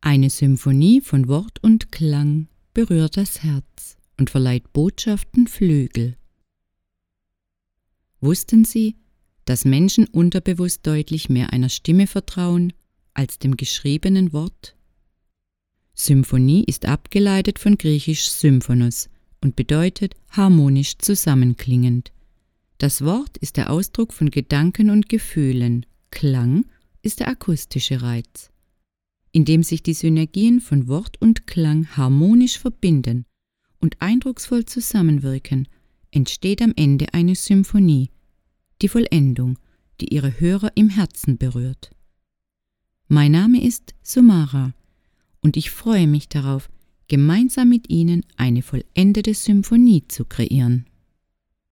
Eine Symphonie von Wort und Klang berührt das Herz und verleiht Botschaften Flügel. Wussten Sie, dass Menschen unterbewusst deutlich mehr einer Stimme vertrauen als dem geschriebenen Wort? Symphonie ist abgeleitet von griechisch Symphonos und bedeutet harmonisch zusammenklingend. Das Wort ist der Ausdruck von Gedanken und Gefühlen, Klang ist der akustische Reiz. Indem sich die Synergien von Wort und Klang harmonisch verbinden und eindrucksvoll zusammenwirken, entsteht am Ende eine Symphonie, die Vollendung, die ihre Hörer im Herzen berührt. Mein Name ist Sumara und ich freue mich darauf, gemeinsam mit Ihnen eine vollendete Symphonie zu kreieren.